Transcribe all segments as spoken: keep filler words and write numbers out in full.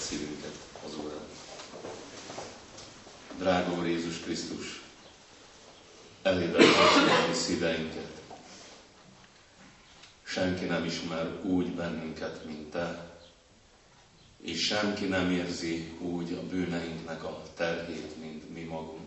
szívünket az Úr előtt. Drága Úr Jézus Krisztus, elébe tartjuk a mi szíveinket. Senki nem ismer úgy bennünket, mint Te, és senki nem érzi úgy a bűneinknek a terhét, mint mi magunk.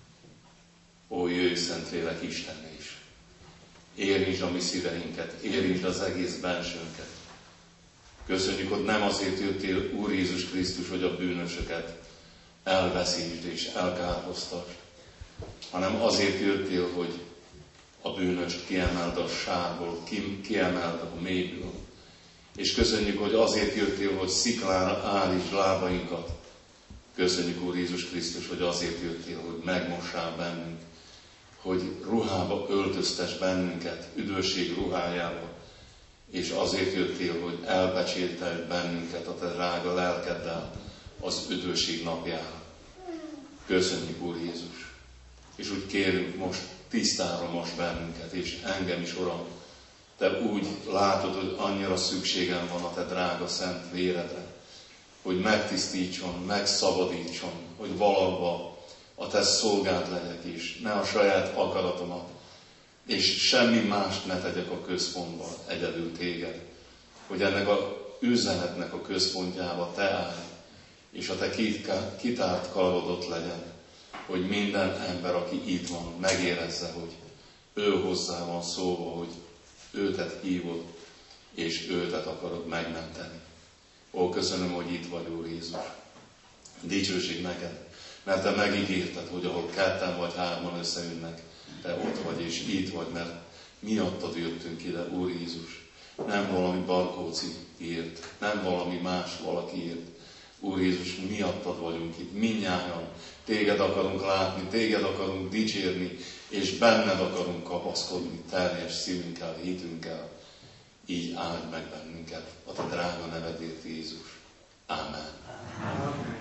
Ó, jöjj, Szentlélek Isten is! Érintsd a mi szíveinket, érintsd az egész bensőnket. Köszönjük, hogy nem azért jöttél, Úr Jézus Krisztus, hogy a bűnösöket elveszítsd és elkárhoztasd, hanem azért jöttél, hogy a bűnöst kiemeld a sárból, kiemeld a mélyből. És köszönjük, hogy azért jöttél, hogy sziklára állítsd lábainkat. Köszönjük, Úr Jézus Krisztus, hogy azért jöttél, hogy megmossál bennünk, hogy ruhába öltöztes bennünket, üdvösség ruhájába, és azért jöttél, hogy elpecsételj bennünket a te drága lelkeddel az üdvösség napjára. Köszönjük, Úr Jézus! És úgy kérünk most, tisztára most bennünket, és engem is, Uram, Te úgy látod, hogy annyira szükségem van a Te drága szent véredre, hogy megtisztítson, megszabadítson, hogy valahol a Te szolgád legyek is, ne a saját akaratomat, és semmi mást ne tegyek a központba, egyedül Téged, hogy ennek a üzenetnek a központjába Te állj, és a Te kitárt karod ott legyen, hogy minden ember, aki itt van, megérezze, hogy ő hozzá van szólva, hogy őtet hívod, és őtet akarod megmenteni. Ó, köszönöm, hogy itt vagy, Úr Jézus. Dicsőség neked, mert Te megígérted, hogy ahol ketten vagy hárman összeünnek, Te ott vagy, és itt vagy, mert miattad jöttünk ide, Úr Jézus. Nem valami Barkóciért, nem valami más valakiért. Úr Jézus, miattad vagyunk itt, mindnyájan. Téged akarunk látni, Téged akarunk dicsérni, és benned akarunk kapaszkodni teljes szívünkkel, hitünkkel. Így áld meg bennünket a Te drága nevedért, Jézus. Ámen. Amen.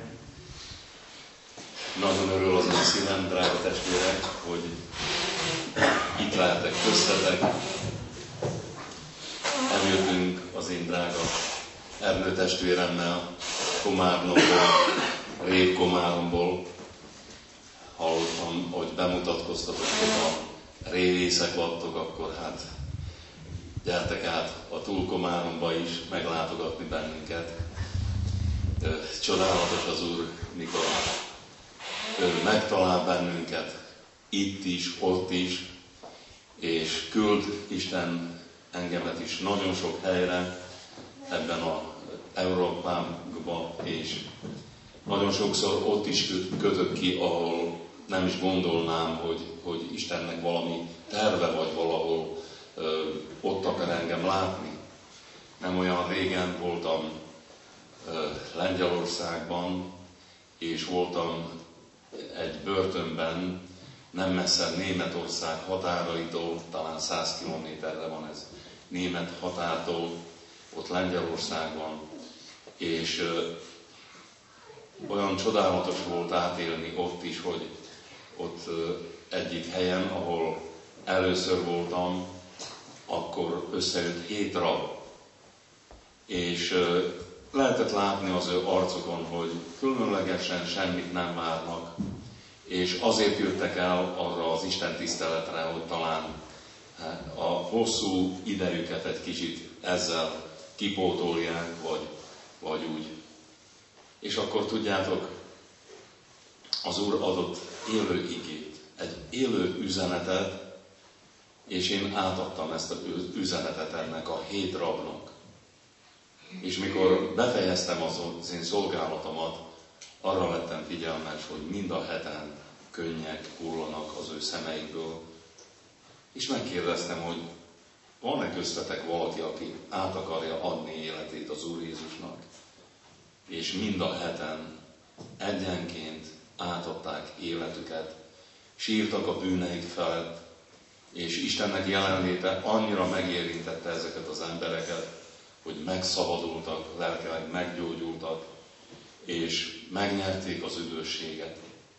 Nagyon örül az a szívem, drága testvérek, hogy itt lehetek köztetek. Eljöttünk az én drága Ernő testvéremmel Komárnomból, Rég Komáromból. Hallottam, hogy bemutatkoztatok, hogy a révészek vagytok, akkor hát gyertek át a Túlkomáromba is meglátogatni bennünket. Csodálatos az Úr, mikor ő megtalál bennünket itt is, ott is, és küld Isten engemet is nagyon sok helyre ebben az Európában, és nagyon sokszor ott is kötök ki, ahol nem is gondolnám, hogy, hogy Istennek valami terve vagy valahol ö, ott akar engem látni. Nem olyan régen voltam ö, Lengyelországban, és voltam egy börtönben, nem messze Németország határaitól, talán száz kilométerre van ez német határtól, ott Lengyelországban, és ö, olyan csodálatos volt átélni ott is, hogy ott ö, egyik helyen, ahol először voltam, akkor összejött hét rab, és ö, lehetett látni az ő arcokon, hogy különlegesen semmit nem várnak, és azért jöttek el arra az Isten tiszteletre, hogy talán a hosszú idejüket egy kicsit ezzel kipótolják, vagy, vagy úgy. És akkor tudjátok, az Úr adott élő igét, egy élő üzenetet, és én átadtam ezt az üzenetet ennek a hét rabnak. És mikor befejeztem az én szolgálatomat, arra lettem figyelmes, hogy mind a heten könnyek hullanak az ő szemeikből. És megkérdeztem, hogy van-e köztetek valaki, aki át akarja adni életét az Úr Jézusnak? És mind a heten egyenként átadták életüket, sírtak a bűneik felett, és Istennek jelenléte annyira megérintette ezeket az embereket, hogy megszabadultak, lelkileg meggyógyultak, és megnyerték az üdvösséget.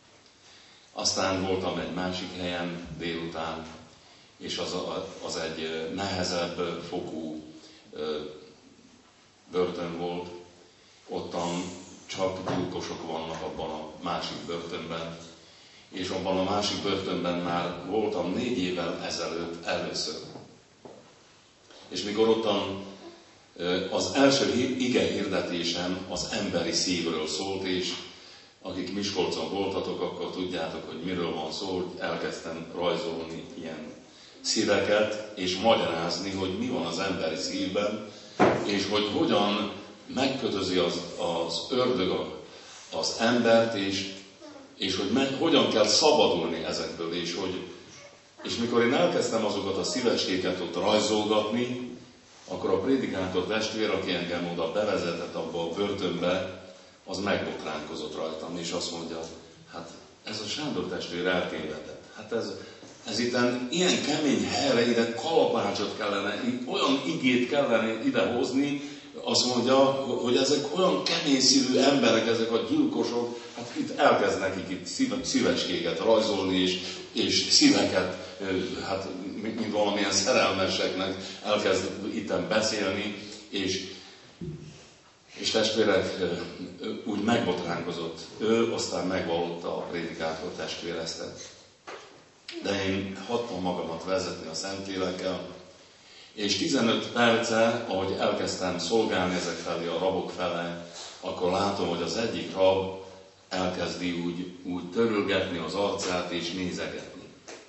Aztán voltam egy másik helyen délután, és az, az egy nehezebb fokú börtön volt. Ottan csak gyilkosok vannak abban a másik börtönben. És abban a másik börtönben már voltam négy évvel ezelőtt először. És mikor ottan az első ige hirdetésem az emberi szívről szólt, és akik Miskolcon voltatok, akkor tudjátok, hogy miről van szó, hogy elkezdtem rajzolni ilyen szíveket, és magyarázni, hogy mi van az emberi szívben, és hogy hogyan megkötözi az, az ördög az embert, és, és hogy me, hogyan kell szabadulni ezekből, és hogy és mikor én elkezdtem azokat a szívecskéket ott rajzolgatni, akkor a prédikátor testvér, aki engem oda bevezetett abba a börtönbe, az megbotránkozott rajtam, és azt mondja, hát ez a Sándor testvér eltévedett. Hát ez, ez itt ilyen kemény helyre, ide kalapácsot kellene, olyan igét kellene idehozni, azt mondja, hogy ezek olyan kemény szívű emberek, ezek a gyilkosok, hát itt elkezd nekik itt szívecskéket rajzolni, és, és szíveket, hát mint valamilyen szerelmeseknek elkezd itten beszélni, és, és testvérek úgy megbotránkozott. Ő aztán megvallotta a prédikátor testvéreztet. De én hagytam magamat vezetni a Szentlélekkel, és tizenöt perce, ahogy elkezdtem szolgálni ezek felé, a rabok fele, akkor látom, hogy az egyik rab elkezdi úgy, úgy törölgetni az arcát és nézegetni.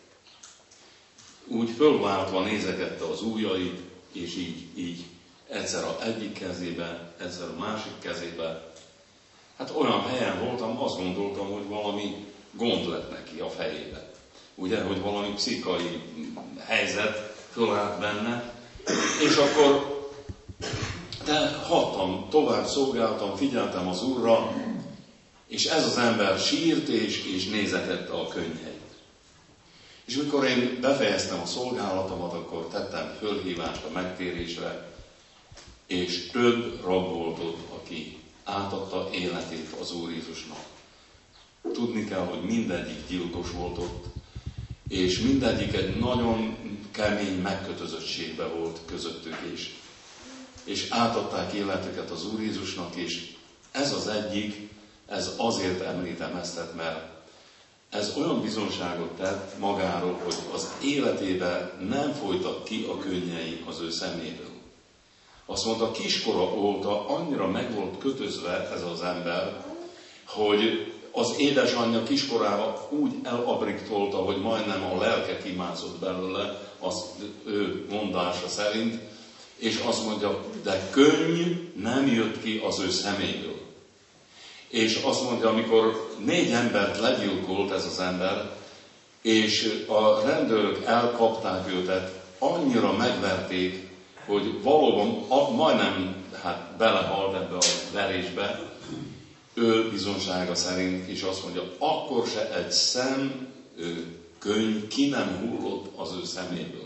Úgy fölváltva nézegette az ujjait, és így, így egyszer az egyik kezébe, egyszer a másik kezébe. Hát olyan helyen voltam, azt gondoltam, hogy valami gond lett neki a fejébe. Ugye, hogy valami pszichai helyzet fölállt benne, és akkor de hattam, tovább szolgáltam, figyeltem az Úrra, és ez az ember sírt és, és nézegette a könnyeit. És mikor én befejeztem a szolgálatomat, akkor tettem fölhívást a megtérésre, és több rab volt ott, aki átadta életét az Úr Jézusnak. Tudni kell, hogy mindegyik gyilkos volt ott, és mindegyik egy nagyon kemény megkötözöttségbe volt közöttük is. És átadták életüket az Úr Jézusnak, és ez az egyik, ez azért említem ezt, mert ez olyan bizonságot tett magáról, hogy az életébe nem folytak ki a könnyei az ő szeméből. Azt mondta, kiskora óta annyira meg volt kötözve ez az ember, hogy az édesanyja kiskorában úgy elabriktolta, hogy majdnem a lelke kimászott belőle, az ő mondása szerint, és azt mondja, de könny nem jött ki az ő szeméből. És azt mondja, amikor négy embert legyilkolt ez az ember, és a rendőrök elkapták őket, annyira megverték, hogy valóban majdnem hát belehalt ebbe a verésbe, ő bizonsága szerint, és azt mondja, akkor se egy szem könny ki nem hullott az ő szeméből.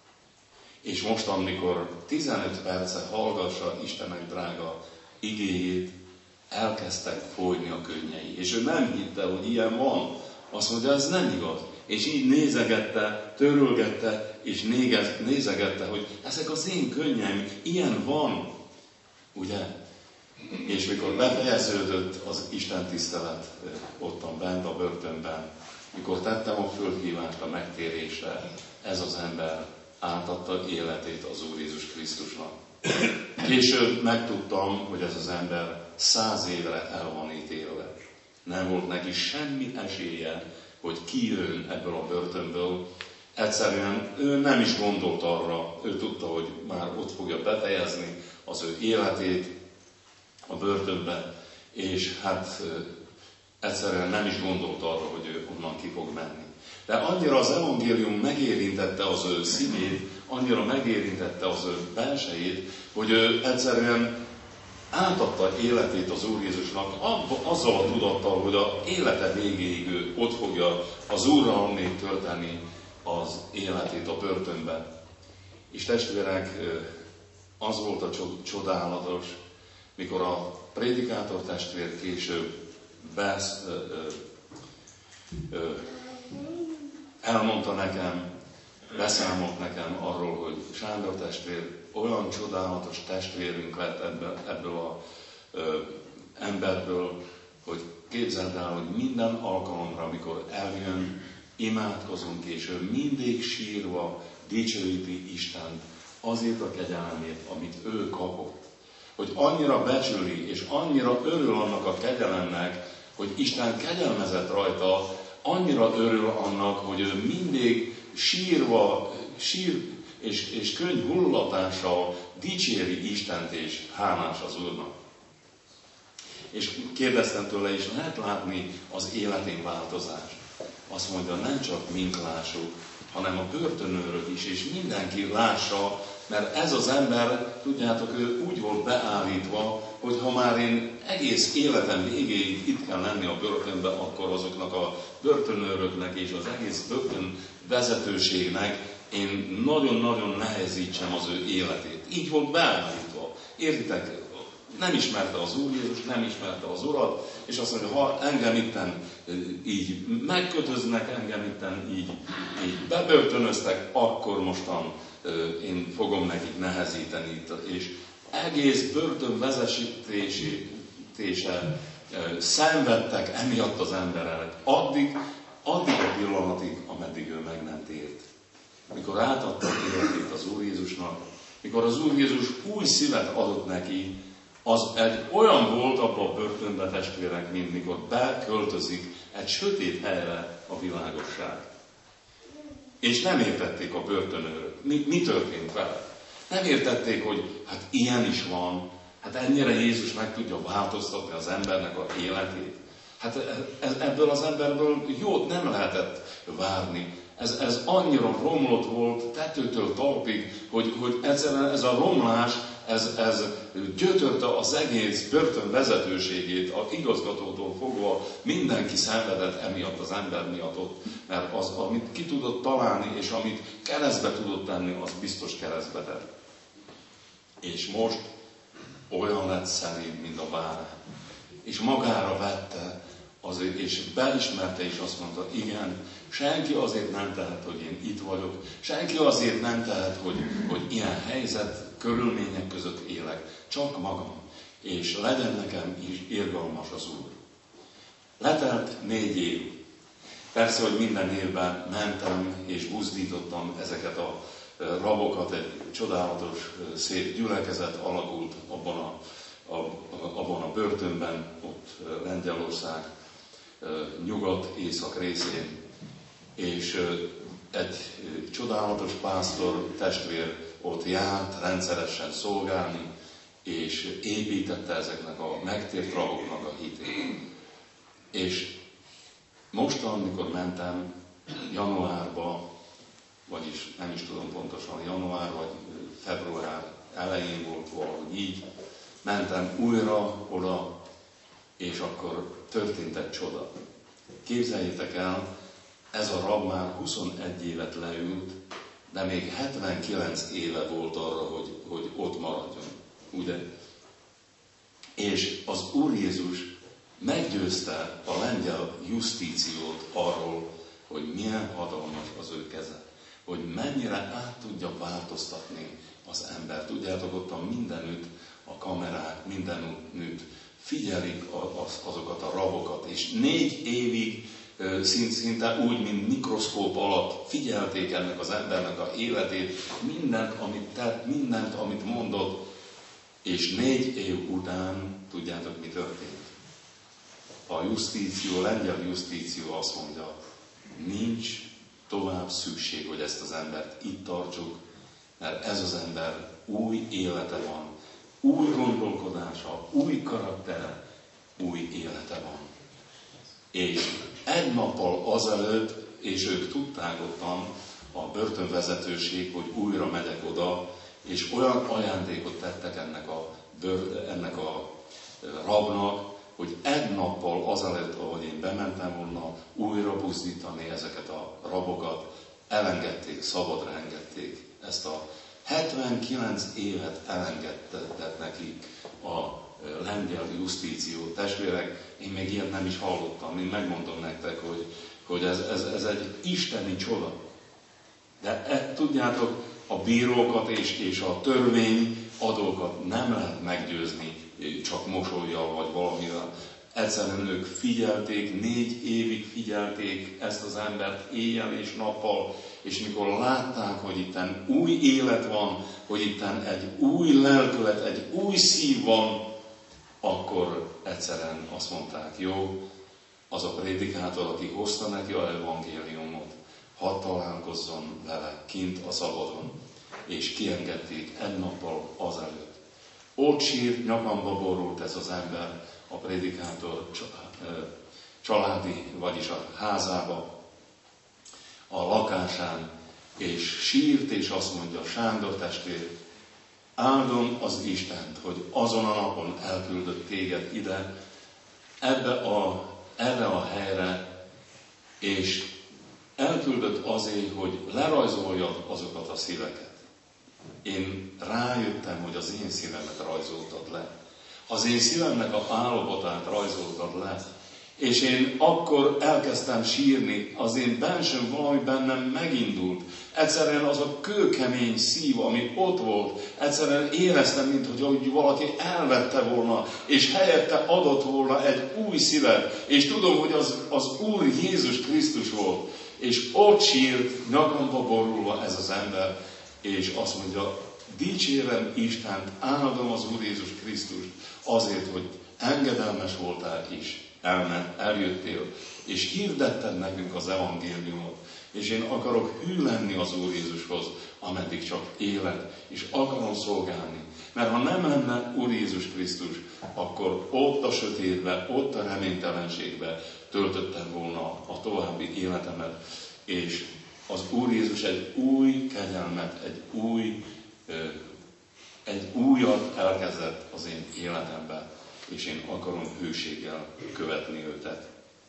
És most, amikor tizenöt perce hallgassa Istenek drága igéjét, elkezdtek folyni a könnyei. És ő nem hitte, hogy ilyen van. Azt mondja, ez nem igaz. És így nézegette, törölgette, és nézegette, hogy ezek az én könnyeim, ilyen van. Ugye? És mikor befejeződött az Isten tisztelet ottan bent a börtönben, mikor tettem a fölhívást a megtérésre, ez az ember átadta életét az Úr Jézus Krisztusnak. Később megtudtam, hogy ez az ember száz évre el van ítélve. Nem volt neki semmi esélye, hogy kijön ebből a börtönből. Egyszerűen ő nem is gondolt arra, ő tudta, hogy már ott fogja befejezni az ő életét a börtönbe, és hát egyszerűen nem is gondolt arra, hogy ő onnan ki fog menni. De annyira az evangélium megérintette az ő szívét, annyira megérintette az ő belsejét, hogy ő egyszerűen átadta életét az Úr Jézusnak, azzal a tudattal, hogy az élete végéig ő ott fogja az Úrral még tölteni az életét a börtönben. És testvérek, az volt a csodálatos, mikor a prédikátor testvér később besz, ö, ö, ö, elmondta nekem, beszámolt nekem arról, hogy Sándor testvér olyan csodálatos testvérünk lett ebből, ebből a ö, emberből, hogy képzeld el, hogy minden alkalomra, amikor eljön, imádkozunk, és ő mindig sírva dicsőíti Istent azért a kegyelemét, amit ő kapott. Hogy annyira becsüli, és annyira örül annak a kegyelemnek, hogy Isten kegyelmezett rajta, annyira örül annak, hogy ő mindig sírva, sír és, és könny hullatással dicséri Istent, és hálás az Úrnak. És kérdeztem tőle, és lehet látni az életén változást. Azt mondja, nem csak mink lássuk, hanem a börtönőrök is, és mindenki lássa, mert ez az ember, tudjátok, ő úgy volt beállítva, hogy ha már én egész életem végéig itt kell lenni a börtönbe, akkor azoknak a börtönőröknek és az egész börtön vezetőségnek én nagyon-nagyon nehezítsem az ő életét. Így volt beállítva. Értitek? Nem ismerte az Úr Jézus, nem ismerte az Urat, és azt mondja, ha engem itten így megkötöznek, engem itten így, így bebörtönöztek, akkor mostan én fogom nekik nehezíteni. És egész börtön vezetése szenvedtek emiatt az emberek. Addig, addig a pillanatig, ameddig ő meg nem tért. Mikor átadta életét az Úr Jézusnak, mikor az Úr Jézus új szívet adott neki, az egy olyan volt abban a börtönbe, testvérek, mint mikor beköltözik egy sötét helyre a világosság. És nem értették a börtönőrök. Mi, mi történt vele? Nem értették, hogy hát ilyen is van, hát ennyire Jézus meg tudja változtatni az embernek a életét. Hát ebből az emberből jót nem lehetett várni. Ez, ez annyira romlott volt tetőtől talpig, hogy, hogy egyszerűen ez a romlás, ez, ez gyötörte az egész börtön vezetőségét, a igazgatótól fogva mindenki szenvedett emiatt az ember miatt ott, mert az, amit ki tudott találni, és amit keresztbe tudott tenni, az biztos keresztbe tett. És most olyan lett szelíd, mint a bárány. És magára vette, azért, és beismerte, és azt mondta, igen, senki azért nem tehet, hogy én itt vagyok, senki azért nem tehet, hogy, hogy ilyen helyzet, körülmények között élek, csak magam, és legyen nekem is irgalmas az Úr. Letelt négy év. Persze, hogy minden évben mentem és buzdítottam ezeket a rabokat, egy csodálatos, szép gyülekezet alakult abban a, a, abban a börtönben, ott Lengyelország nyugat-észak részén, és egy csodálatos pásztor testvér ott járt rendszeresen szolgálni, és építette ezeknek a megtért raboknak a hitét. És mostan, amikor mentem januárba, vagyis nem is tudom pontosan, január vagy február elején volt valahogy így, mentem újra oda, és akkor történt egy csoda. Képzeljétek el, ez a rab már huszonegy évet leült, de még hetvenkilenc éve volt arra, hogy, hogy ott maradjon. Ugye? És az Úr Jézus meggyőzte a lengyel justíciót arról, hogy milyen hatalmas az ő keze. Hogy mennyire át tudja változtatni az embert. Tudjátok, ott a mindenütt a kamerák, mindenütt figyelik azokat a rabokat, és négy évig szinte úgy, mint mikroszkóp alatt figyelték ennek az embernek a életét, mindent, amit tett, mindent, amit mondott, és négy év után, tudjátok, mi történt? A justíció, a lengyel justíció azt mondja, nincs tovább szükség, hogy ezt az embert itt tartsuk, mert ez az ember új élete van, új gondolkodása, új karaktere, új élete van. És egy nappal azelőtt, és ők tudták ottan, a börtönvezetőség, hogy újra megyek oda, és olyan ajándékot tettek ennek a, bőr, ennek a rabnak, hogy egy nappal azelőtt, ahogy én bementem volna, újra buzdítani ezeket a rabokat, elengedték, szabadra engedték. Ezt a hetvenkilenc évet elengedtek neki a lengyel justíció. Testvérek, én még ilyet nem is hallottam, én megmondom nektek, hogy, hogy ez, ez, ez egy isteni csoda. De e, tudjátok, a bírókat és, és a törvény adókat nem lehet meggyőzni csak mosollyal vagy valamivel. Egyszerűen ők figyelték, négy évig figyelték ezt az embert éjjel és nappal, és mikor látták, hogy itten új élet van, hogy itten egy új lelkület, egy új szív van, akkor egyszerűen azt mondták, jó, az a prédikátor, aki hozta neki az evangéliumot, hadd találkozzon vele kint a szabadon, és kiengedték egy nappal azelőtt. Ott sírt, nyakamba borult ez az ember a prédikátor családi, vagyis a házába, a lakásán, és sírt, és azt mondja, Sándor testvér, áldom az Istent, hogy azon a napon elküldött téged ide, ebbe a, erre a helyre, és elküldött azért, hogy lerajzoljad azokat a szíveket. Én rájöttem, hogy az én szívemet rajzoltad le. Az én szívemnek a állapotát rajzoltad le. És én akkor elkezdtem sírni, az én bensőm valami bennem megindult. Egyszerűen az a kőkemény szív, ami ott volt, egyszerűen éreztem, mintha valaki elvette volna, és helyette adott volna egy új szívet. És tudom, hogy az, az Úr Jézus Krisztus volt. És ott sírt, nyakamba borulva ez az ember, és azt mondja, dicsérem Istent, áldom az Úr Jézus Krisztust, azért, hogy engedelmes voltál is, elment, eljöttél, és hirdetted nekünk az evangéliumot, és én akarok hű lenni az Úr Jézushoz, ameddig csak élet, és akarom szolgálni. Mert ha nem lenne Úr Jézus Krisztus, akkor ott a sötétbe, ott a reménytelenségbe töltöttem volna a további életemet, és az Úr Jézus egy új kegyelmet, egy új, egy újat elkezdett az én életemben, és én akarom hűséggel követni őtet.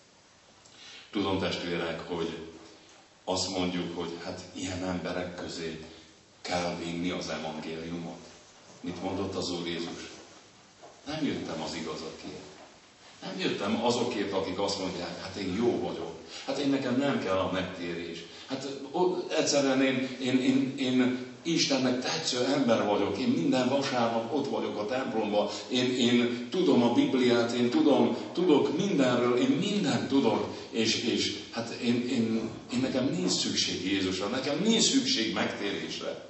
Tudom, testvérek, hogy azt mondjuk, hogy hát ilyen emberek közé kell vinni az evangéliumot. Mit mondott az Úr Jézus? Nem jöttem az igazakért. Nem jöttem azokért, akik azt mondják, hát én jó vagyok. Hát én nekem nem kell a megtérés. Hát ó, egyszerűen én, én, én, én Istennek tetsző ember vagyok. Én minden vasárnap ott vagyok a templomban. Én, én tudom a Bibliát, én tudom, tudok mindenről, én mindent tudok. És, és hát én, én, én nekem nincs szükség Jézusra, nekem nincs szükség megtérésre.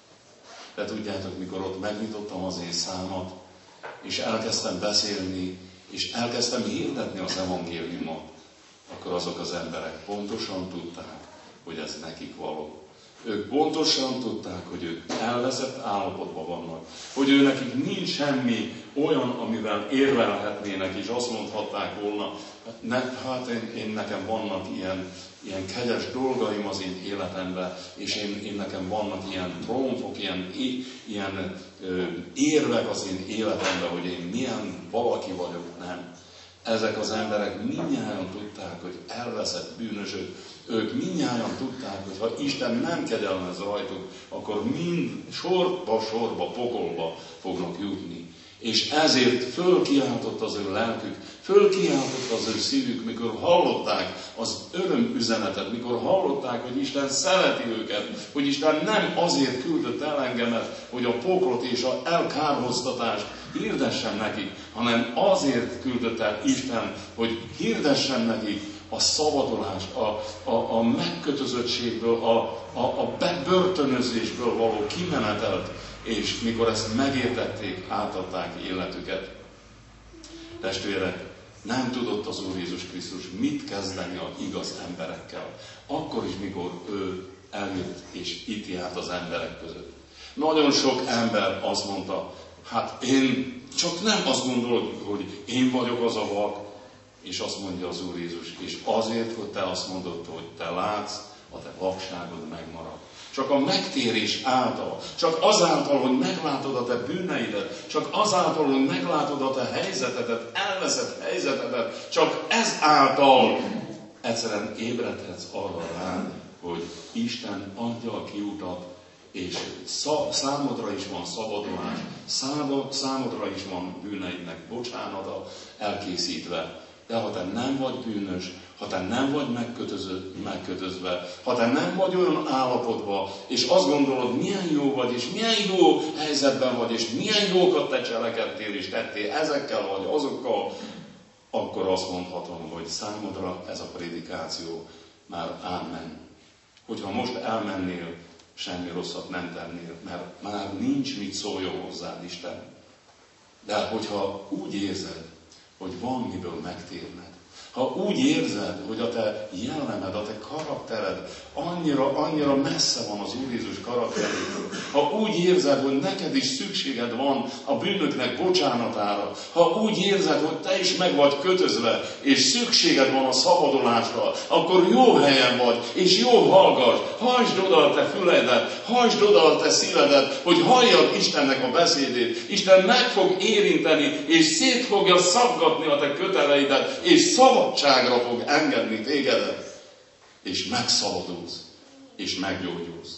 De tudjátok, mikor ott megnyitottam az én számat, és elkezdtem beszélni, és elkezdtem hirdetni az evangéliumot, akkor azok az emberek pontosan tudták, hogy ez nekik való. Ők pontosan tudták, hogy ők elveszett állapotban vannak, hogy ő nekik nincs semmi olyan, amivel érvelhetnének, és azt mondhatták volna, ne, hát én, én nekem vannak ilyen, ilyen kegyes dolgaim az én életemben, és én, én nekem vannak ilyen trónfok, ilyen, ilyen ö, érvek az én életemben, hogy én milyen valaki vagyok, nem. Ezek az emberek mindnyájan tudták, hogy elveszett bűnösök, ők mindnyájan tudták, hogy ha Isten nem kegyelmez rajtuk, akkor mind sorba-sorba, pokolba fognak jutni. És ezért fölkiáltott az ő lelkük, fölkiáltott az ő szívük, mikor hallották az örömüzenetet, mikor hallották, hogy Isten szereti őket, hogy Isten nem azért küldött el engemet, hogy a poklot és az elkárhoztatást hirdessen nekik, hanem azért küldött el Isten, hogy hirdessen nekik a szabadulást, a, a, a megkötözöttségből, a, a, a bebörtönözésből való kimenetelt, és mikor ezt megértették, átadták életüket. Testvérek, nem tudott az Úr Jézus Krisztus mit kezdeni az igaz emberekkel, akkor is, mikor ő eljött és itt járt az emberek között. Nagyon sok ember azt mondta, hát én csak nem azt gondolod, hogy én vagyok az a vak, és azt mondja az Úr Jézus, és azért, hogy te azt mondod, hogy te látsz, a te vakságod megmarad. Csak a megtérés által, csak azáltal, hogy meglátod a te bűneidet, csak azáltal, hogy meglátod a te helyzetedet, elveszett helyzetedet, csak ez által egyszerűen ébredhetsz arra rá, hogy Isten adja a kiutat, és számodra is van szabadulás, számodra is van bűneidnek bocsánata elkészítve, De ha te nem vagy bűnös, ha te nem vagy megkötözve, ha te nem vagy olyan állapotban, és azt gondolod, milyen jó vagy, és milyen jó helyzetben vagy, és milyen jókat te cselekedtél, és tettél ezekkel vagy azokkal, akkor azt mondhatom, hogy számodra ez a prédikáció már ámen. Hogyha most elmennél, semmi rosszat nem tennél, mert már nincs mit szóljon hozzád Isten. De hogyha úgy érzed, hogy van miből megtérned, ha úgy érzed, hogy a te jellemed, a te karaktered annyira, annyira messze van az Úr Jézus karakterétől, ha úgy érzed, hogy neked is szükséged van a bűnöknek bocsánatára, ha úgy érzed, hogy te is meg vagy kötözve, és szükséged van a szabadulásra, akkor jó helyen vagy, és jó hallgass, hajtsd oda a te füledet, hajtsd oda a te szívedet, hogy halljad Istennek a beszédét. Isten meg fog érinteni, és szét fogja szaggatni a te köteleidet, és szabadságra fog engedni tégedet, és megszabadulsz, és meggyógyulsz.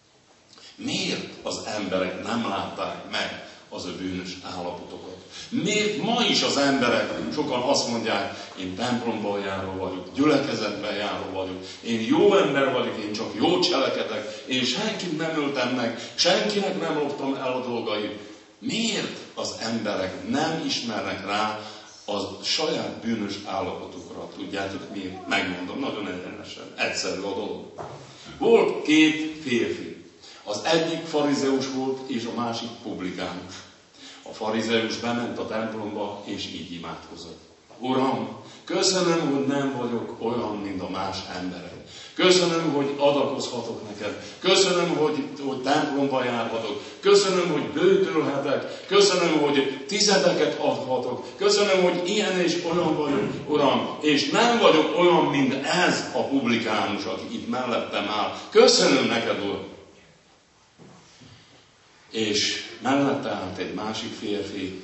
Miért az emberek nem látták meg az ő bűnös állapotokat? Miért ma is az emberek, sokan azt mondják, én templomban járó vagyok, gyülekezetben járó vagyok, én jó ember vagyok, én csak jó cselekedek, én senkit nem öltem meg, senkinek nem loptam el a dolgait. Miért az emberek nem ismernek rá a saját bűnös állapotukra? Tudjátok miért? Megmondom, nagyon egyenesen, egyszerű a dolog. Volt két férfi. Az egyik farizeus volt, és a másik publikánus. A farizeus bement a templomba, és így imádkozott. Uram, köszönöm, hogy nem vagyok olyan, mint a más emberek. Köszönöm, hogy adakozhatok neked. Köszönöm, hogy, hogy templomba járhatok. Köszönöm, hogy bőtölhetek. Köszönöm, hogy tizedeket adhatok. Köszönöm, hogy ilyen és olyan vagyok, Uram. És nem vagyok olyan, mint ez a publikánus, aki itt mellettem áll. Köszönöm neked, Uram. És mellette állt egy másik férfi,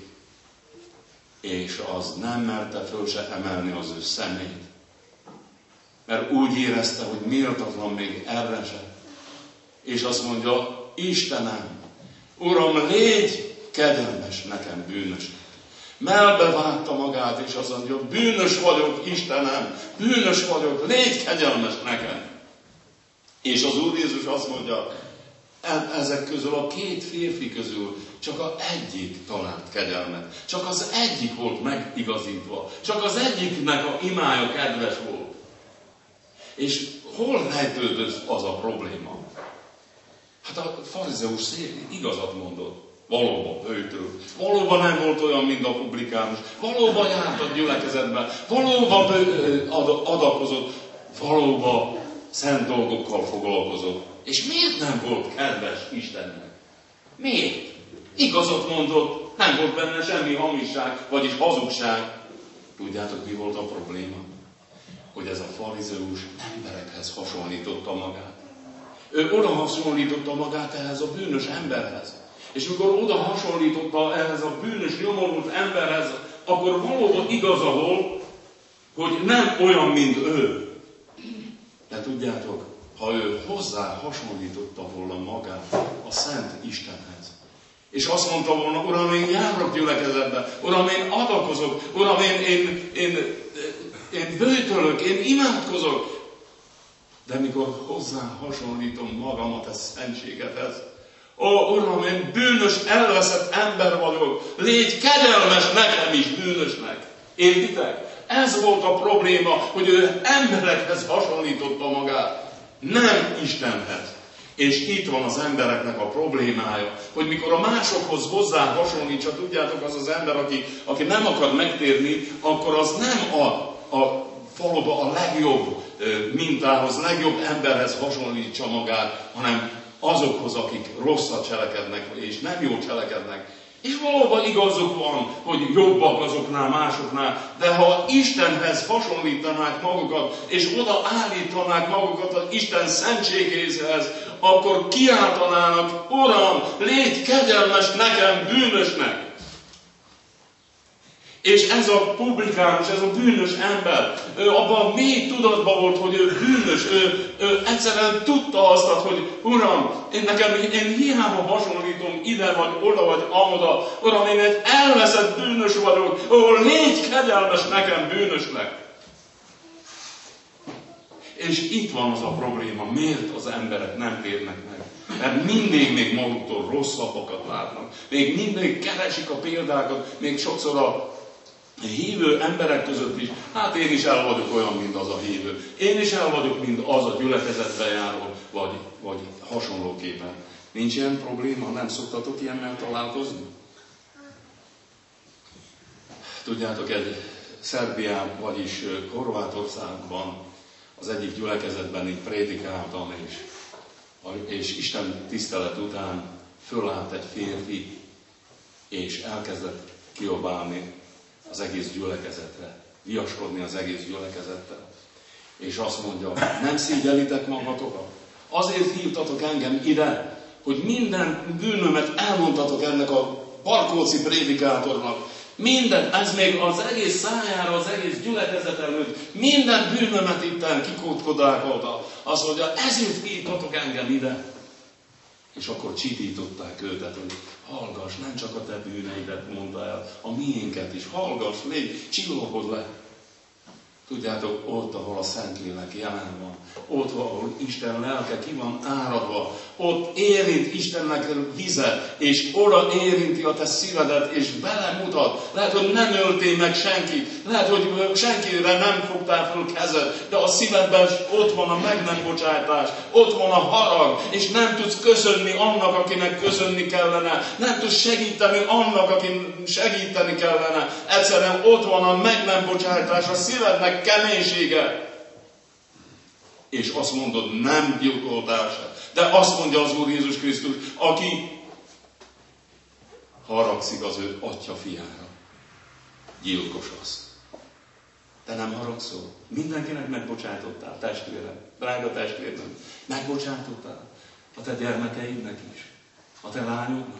és az nem merte föl se emelni az ő szemét. Mert úgy érezte, hogy méltatlan még erre se. És azt mondja, Istenem, Uram, légy kegyelmes nekem bűnösnek. Melbevágta magát, és azt mondja, bűnös vagyok, Istenem, bűnös vagyok, légy kegyelmes nekem. És az Úr Jézus azt mondja, ezek közül, a két férfi közül csak az egyik talált kegyelmet. Csak az egyik volt megigazítva. Csak az egyiknek a imája kedves volt. És hol rejtődött az a probléma? Hát a farizeus igazat mondott. Valóban bőtölt. Valóban nem volt olyan, mint a publikánus. Valóban járt a gyülekezetben. Valóban adakozott. Valóban szent dolgokkal foglalkozott. És miért nem volt kedves Istennek? Miért? Igazat mondott, nem volt benne semmi hamisság, vagyis hazugság. Tudjátok, mi volt a probléma? Hogy ez a farizeus emberekhez hasonlította magát. Ő oda hasonlította magát ehhez a bűnös emberhez. És mikor oda hasonlította ehhez a bűnös, nyomorult emberhez, akkor valóban igaza volt, hogy nem olyan, mint ő. De tudjátok, ha ő hozzá hasonlította volna magát a Szent Istenhez, és azt mondta volna, Uram, én járok gyülekezetbe, Uram, én adakozok, Uram, én, én, én, én bőtölök, én imádkozok, de mikor hozzá hasonlítom magamat a szentségedhez, ó, Uram, én bűnös, elveszett ember vagyok, légy kegyelmes nekem is bűnösnek. Értitek? Ez volt a probléma, hogy ő emberekhez hasonlította magát, nem Istenhez. És itt van az embereknek a problémája, hogy mikor a másokhoz hozzá hasonlítsa, tudjátok, az az ember, aki, aki nem akar megtérni, akkor az nem a, a faluba a legjobb mintához, legjobb emberhez hasonlítsa magát, hanem azokhoz, akik rosszat cselekednek, és nem jól cselekednek. És valóban igazuk van, hogy jobbak azoknál, másoknál, de ha Istenhez hasonlítanák magukat, és oda állítanák magukat az Isten szentségéhez, akkor kiáltanának, Uram, légy kegyelmes nekem, bűnösnek! És ez a publikánus, ez a bűnös ember, ő abban a mély tudatban volt, hogy ő bűnös, ő, ő egyszerűen tudta azt, hogy Uram, én nekem én hiába hasonlítom ide vagy oda vagy amoda, Uram, én egy elveszett bűnös vagyok, ó, légy kegyelmes nekem bűnösnek. És itt van az a probléma, miért az emberek nem térnek meg. Mert mindig még maguktól rosszabbakat látnak. Még mindig keresik a példákat, még sokszor a hívő emberek között is. Hát én is el vagyok olyan, mint az a hívő. Én is el vagyok, mint az a gyülekezetbe járó, vagy, vagy hasonlóképpen. Nincs ilyen probléma, nem szoktatok ilyennel találkozni? Tudjátok, egy Szerbiában, vagyis Horvátországban az egyik gyülekezetben így prédikáltam, és, és Isten tisztelet után fölállt egy férfi, és elkezdett kiabálni az egész gyülekezetre, viaskodni az egész gyülekezettel. És azt mondja, nem szégyelitek magatokat? Azért hívtatok engem ide, hogy minden bűnömet elmondtatok ennek a Barkóczi prédikátornak. Minden, ez még az egész szájára, az egész gyülekezet előtt, minden bűnömet itten kikódkodálkolta. Azt mondja, ezért hívtatok engem ide. És akkor csitították őtet, hogy hallgass, nem csak a te bűneidet mondta el, a miénket is, hallgass, légy, csillogod le. Tudjátok, ott, ahol a Szentlélek jelen van, ott, ahol Isten lelke ki van áradva, ott érint Istennek vize, és oda érinti a te szívedet, és belemutat. Lehet, hogy nem öltél meg senkit, lehet, hogy senkire nem fogtál fel kezed, de a szívedben ott van a meg nem bocsátás, ott van a harag, és nem tudsz köszönni annak, akinek köszönni kellene, nem tudsz segíteni annak, akin segíteni kellene. Egyszerűen ott van a meg nem bocsátás, a szívednek keménysége. És azt mondod, nem gyilkoltál se. De azt mondja az Úr Jézus Krisztus, aki haragszik az ő atya fiára, gyilkos az. Te nem haragszol? Mindenkinek megbocsátottál, testvérem, drága testvérem. Megbocsátottál a te gyermekeidnek is, a te lányodnak.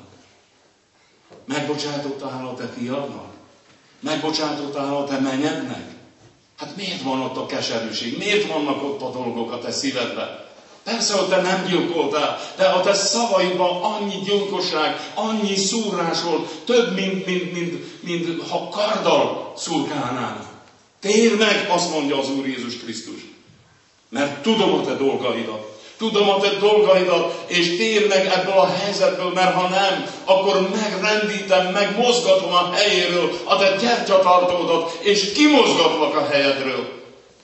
Megbocsátottál a te fiadnak. Megbocsátottál a te menyednek. Hát miért van ott a keserűség? Miért vannak ott a dolgok a te szívedben? Persze, hogy te nem gyilkoltál, de a te szavaidban annyi gyilkosság, annyi szúrás volt, több, mint, mint, mint, mint ha karddal szurkálnának. Térj meg, azt mondja az Úr Jézus Krisztus. Mert tudom a te dolgaidat. Tudom a te dolgaidat, és térj meg ebből a helyzetből, mert ha nem, akkor megrendítem, megmozgatom a helyéről a te gyertyatartódat, és kimozgatlak a helyedről.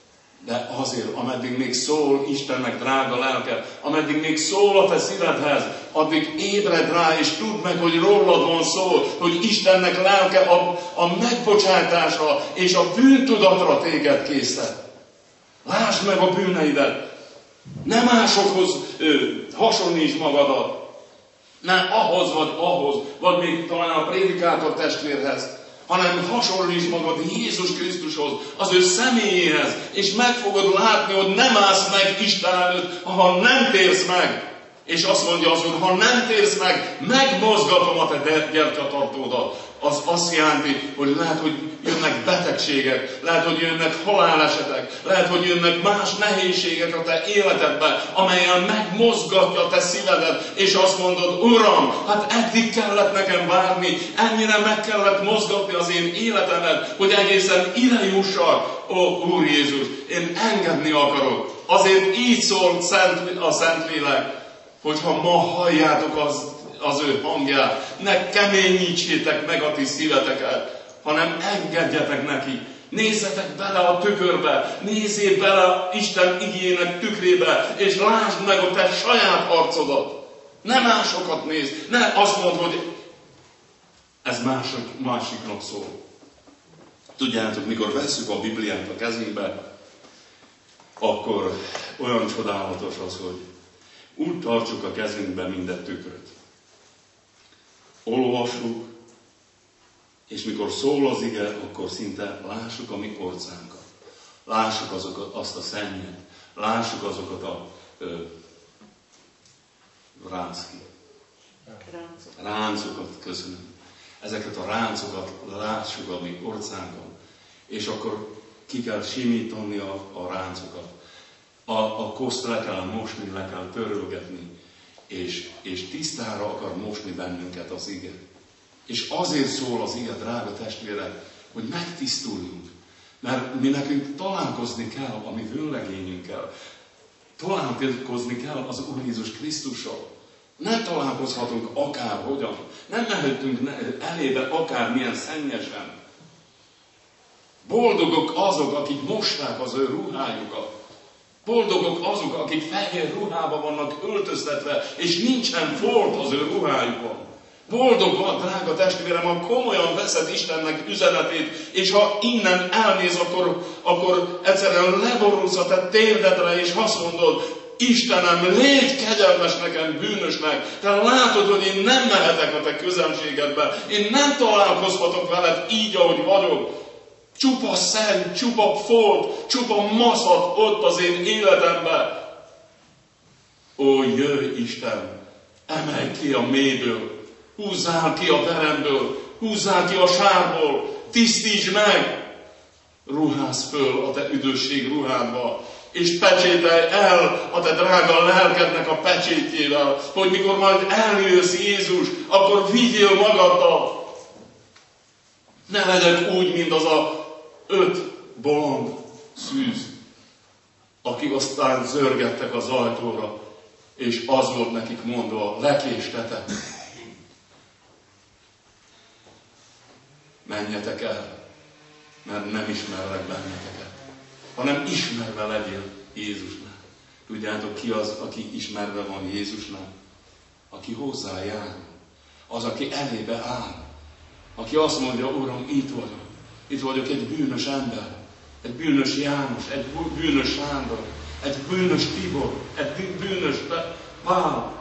De azért, ameddig még szól Istennek drága lelke, ameddig még szól a te szívedhez, addig ébred rá, és tudd meg, hogy rólad van szó, hogy Istennek lelke a, a megbocsátásra és a bűntudatra téged késztet. Lásd meg a bűneidet. Ne másokhoz ö, hasonlíts magadat. Ne ahhoz vagy ahhoz, vagy még talán a prédikátor testvérhez, hanem hasonlíts magad Jézus Krisztushoz, az ő személyéhez, és meg fogod látni, hogy nem állsz meg Isten előtt, ha nem térsz meg. És azt mondja az Úr, ha nem térsz meg, megmozgatom a te gyertyatartódat. Az azt jelenti, hogy lehet, hogy jönnek betegségek, lehet, hogy jönnek halálesetek, lehet, hogy jönnek más nehézségek a te életedben, amelyen megmozgatja a te szívedet, és azt mondod, Uram, hát eddig kellett nekem várni, ennyire meg kellett mozgatni az én életemet, hogy egészen ide jussak. Ó, Úr Jézus, én engedni akarok. Azért így szól a Szentlélek, hogyha ma halljátok az, az ő hangját, ne keményítsétek meg a ti szíveteket, hanem engedjetek neki. Nézzetek bele a tükörbe, nézzél bele Isten igének tükrébe, és lásd meg a te saját arcodat. Ne másokat nézd, ne azt mondd, hogy ez mások, másiknak szól. Tudjátok, mikor vesszük a Bibliát a kezünkbe, akkor olyan csodálatos az, hogy úgy tartsuk a kezünkbe minden tükröt. Olvassuk, és mikor szól az ige, akkor szinte lássuk a mi orcánkat. Lássuk azokat, azt a szennyet. Lássuk azokat a ö, ráncki. Ráncokat, köszönöm. ezeket a ráncokat lássuk a mi orcánkon, és akkor ki kell simítani a, a ráncokat. A, a koszt le kell mosni, le kell törölgetni, és, és tisztára akar mosni bennünket az ige. És azért szól az ige, drága testvérek, hogy megtisztuljunk. Mert mi nekünk találkozni kell a mi vőlegényünkkel. Találkozni kell az Úr Jézus Krisztussal. Nem találkozhatunk akárhogyan. Nem mehetünk elébe akármilyen szennyesen. Boldogok azok, akik mosták az ő ruhájukat. Boldogok azok, akik fehér ruhába vannak öltöztetve, és nincsen folt az ő ruhájukon. Boldog van, drága testvérem, ha komolyan veszed Istennek üzenetét, és ha innen elnéz, akkor, akkor egyszerűen leborulsz a te térdedre, és azt mondod, Istenem, légy kegyelmes nekem, bűnösnek. Te látod, hogy én nem mehetek a te közelségedbe. Én nem találkozhatok veled így, ahogy vagyok. Csupa szenny, csupa folt, csupa maszat ott az én életemben. Ó, jöjj Isten, emelj ki a mélyből, húzzál ki a veremből, húzzál ki a sárból, tisztítsd meg, ruházz föl a te üdvösség ruhádba, és pecsételj el a te drága lelkednek a pecsétjével, hogy mikor majd eljössz Jézus, akkor vigyél magaddal. Ne legyek úgy, mint az a öt bolond szűz, akik aztán zörgettek az ajtóra, és az volt nekik mondva, lekéstetek. Menjetek el, mert nem ismerlek benneteket, hanem ismerve legyél Jézusnál. Tudjátok, ki az, aki ismerve van Jézusnál? Aki hozzájár. Az, aki elébe áll. Aki azt mondja, Uram, itt vagyok. Itt vagyok egy bűnös ember. Egy bűnös János, egy bűnös Sándor, egy bűnös Tibor, egy bűnös Pál.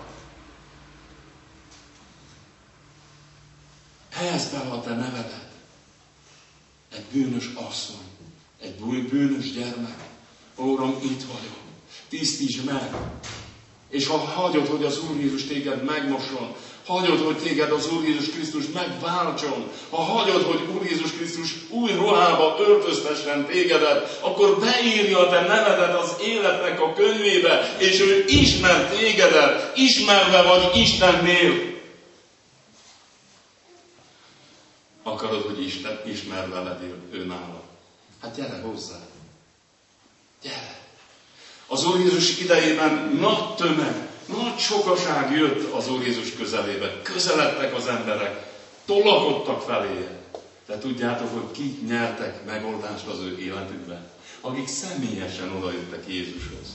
Helyezd bele a te nevedet. Egy bűnös asszony, egy bűnös gyermek. Uram, itt vagyok. Tisztítsd meg. És ha hagyod, hogy az Úr Jézus téged megmosson, hagyod, hogy téged az Úr Jézus Krisztus megváltson, ha hagyod, hogy Úr Jézus Krisztus új ruhába öltöztessen tégedet, akkor beírja a te nevedet az életnek a könyvébe, és ő ismer tégedet, ismerve vagy Istennél. Akarod, hogy Isten ismerve legyél ő nála? Hát gyere hozzá. Gyere. Az Úr Jézus idejében nagy tömeg, nagy sokaság jött az Úr Jézus közelébe. Közeledtek az emberek, tolakodtak feléje. De tudjátok, hogy kik nyertek megoldást az ő életükben? Akik személyesen odajöttek Jézushoz.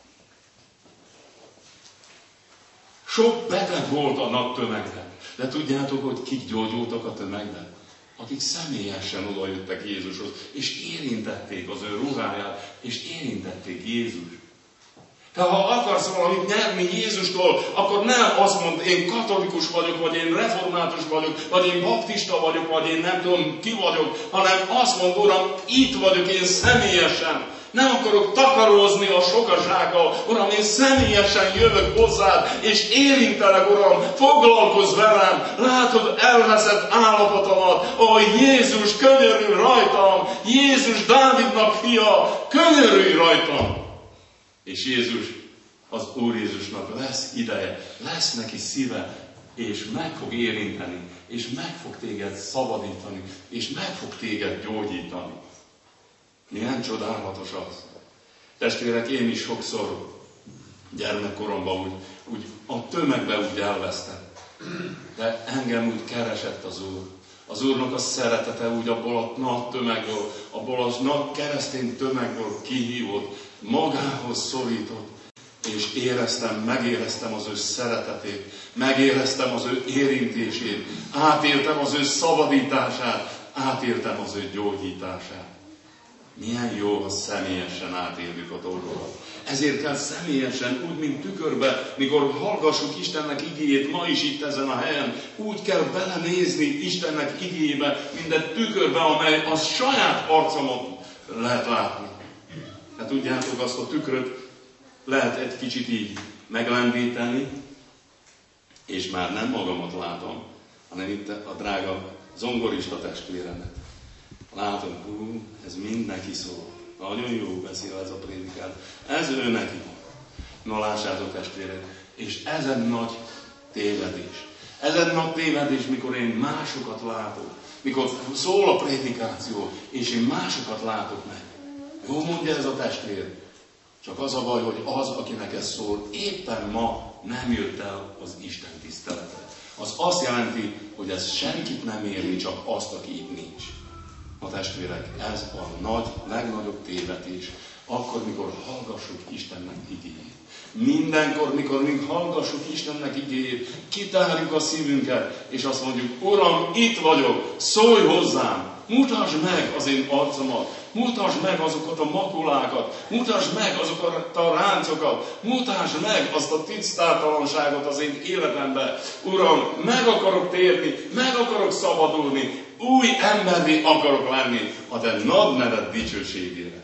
Sok beteg volt a nagy tömegben. De tudjátok, hogy kik gyógyultak a tömegben? Akik személyesen odajöttek Jézushoz, és érintették az ő ruháját, és érintették Jézust. De ha akarsz valamit nyerni Jézustól, akkor nem azt mondd, én katolikus vagyok, vagy én református vagyok, vagy én baptista vagyok, vagy én nem tudom ki vagyok, hanem azt mondd, Uram, itt vagyok én személyesen. Nem akarok takarózni a sokasággal, Uram, én személyesen jövök hozzád, és érintelek, Uram, foglalkozz velem, látod, elveszett állapotomat, ó, Jézus, könyörülj rajtam, Jézus, Dávidnak fia, könyörülj rajtam. És Jézus, az Úr Jézusnak lesz ideje, lesz neki szíve, és meg fog érinteni, és meg fog téged szabadítani, és meg fog téged gyógyítani. Milyen csodálatos az. Testvérek, én is sokszor gyermekkoromban úgy, úgy a tömegben úgy elvesztem. De engem úgy keresett az Úr. Az Úrnak a szeretete úgy abból a nagy tömegből, abból az nagy keresztény tömegből kihívott, magához szorított, és éreztem, megéreztem az ő szeretetét, megéreztem az ő érintését, átéltem az ő szabadítását, átéltem az ő gyógyítását. Milyen jó, ha személyesen átéljük a dolgokat. Ezért kell személyesen, úgy, mint tükörbe, mikor hallgassuk Istennek igéjét, ma is itt ezen a helyen, úgy kell belenézni Istennek igéjébe, minden tükörbe, amely az saját arcomat lehet látni. Hát tudjátok, azt a tükröt lehet egy kicsit így meglendíteni, és már nem magamat látom, hanem itt a drága zongorista testvéremet. Látom, hú, ez mind neki szól. Nagyon jó beszél ez a prédikát. Ez ő neki. No, lássátok testvérek, és ez egy nagy tévedés. Ez egy nagy tévedés, mikor én másokat látok. Mikor szól a prédikáció, és én másokat látok meg. Jó mondja ez a testvér. Csak az a baj, hogy az, akinek ez szól, éppen ma nem jött el az Isten tiszteletre. Az azt jelenti, hogy ez senkit nem érni, csak azt, aki itt nincs. A testvérek, ez a nagy, legnagyobb tévedés. Akkor, mikor hallgassuk Istennek igéjét. Mindenkor, mikor mi hallgassuk Istennek igéjét, kitárjuk a szívünket, és azt mondjuk, Uram, itt vagyok, szólj hozzám, mutasd meg az én arcomat, mutasd meg azokat a makulákat, mutasd meg azokat a ráncokat, mutasd meg azt a tisztátalanságot az én életemben. Uram, meg akarok térni, meg akarok szabadulni, új emberré akarok lenni a te nagy neved dicsőségére.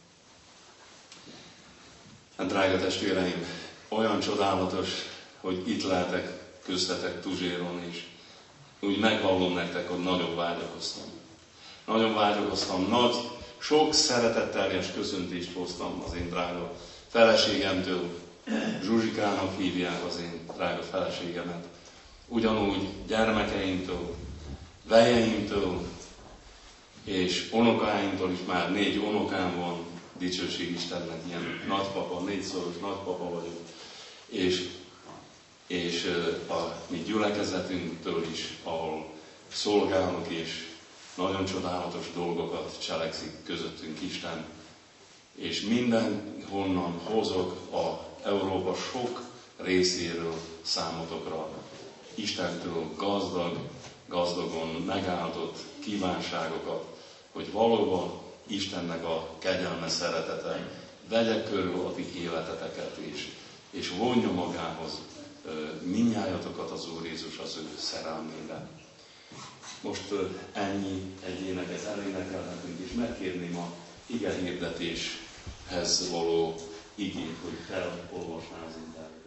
Hát, drága testvéreim, olyan csodálatos, hogy itt lehetek köztetek Tuzséron is. Úgy megvallom nektek, hogy nagyon vágyakoztam. Nagyon vágyakoztam, nagy, sok szeretetteljes köszöntést hoztam az én drága feleségemtől. Zsuzsikának hívják az én drága feleségemet. Ugyanúgy gyermekeimtől, vejeimtől, és unokáimtól is, már négy unokám van, dicsőség Istennek, ilyen nagypapa, négyszoros nagypapa vagyok, és, és a mi gyülekezetünktől is, ahol szolgálnak, és nagyon csodálatos dolgokat cselekszik közöttünk Isten, és mindenhonnan hozok a Európa sok részéről számotokra Istentől gazdag, gazdagon megáldott kívánságokat, hogy valóban Istennek a kegyelme, szeretete vegye körül a ti életeteket is, és vonja magához mindnyájatokat az Úr Jézus az ő szerelmében. Most ennyi egy éneket elénekelhetünk, és megkérném a ige hirdetéshez való igét, hogy felolvasná az Isten.